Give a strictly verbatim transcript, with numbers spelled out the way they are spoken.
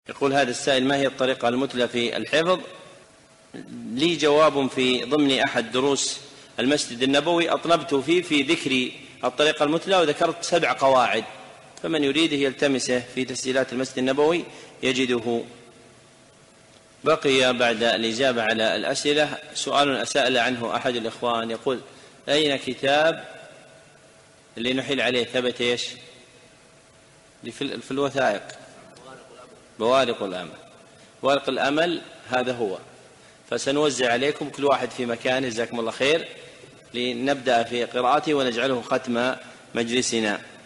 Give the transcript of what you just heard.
يقول هذا السائل: ما هي الطريقة المثلى في الحفظ؟ لي جواب في ضمن أحد دروس المسجد النبوي أطنبت فيه في ذكر الطريقة المثلى، وذكرت سبع قواعد، فمن يريده يلتمسه في تسجيلات المسجد النبوي يجده. بقي بعد الإجابة على الأسئلة سؤال أسأل عنه أحد الإخوان، يقول: أين كتاب اللي نحيل عليه ثبت إيش في الوثائق؟ بوارق الأمل. بوارق الأمل هذا هو، فسنوزع عليكم كل واحد في مكان، جزاكم الله خير، لنبدأ في قراءته ونجعله ختم مجلسنا.